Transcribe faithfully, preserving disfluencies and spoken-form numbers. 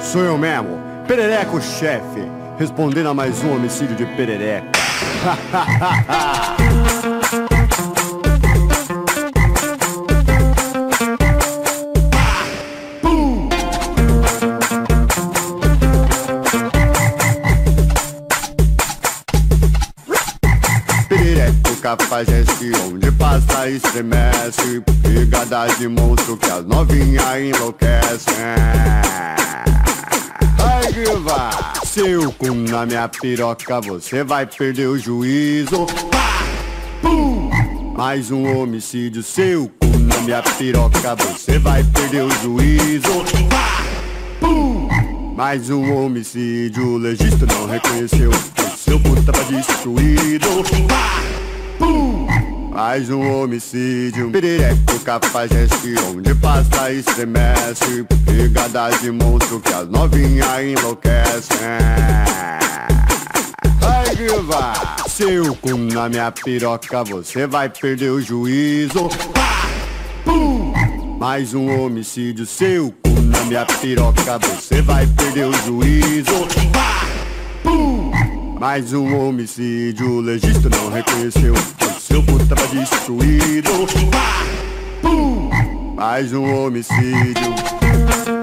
Sou eu mesmo, Perereca o chefe, respondendo a mais um homicídio de perereca. Cafajeste, onde passa e estremece, pegada de monstro que as novinhas enlouquecem. Ai, viva! Seu cu na minha piroca, você vai perder o juízo. Pum! Mais um homicídio, seu cu na minha piroca, você vai perder o juízo. Pum! Mais um homicídio, o legista não reconheceu que seu cu tava destruído. Pum! Mais um homicídio, perereco, cafajeste, onde passa e estremece, pegada de monstro que as novinhas enlouquecem. Ai, viva! Seu cu na minha piroca, você vai perder o juízo. Pum! Mais um homicídio, seu cu na minha piroca, você vai perder o juízo. Pum! Mais um homicídio, o legista não reconheceu que seu cu tava destruído. Pum! Mais um homicídio.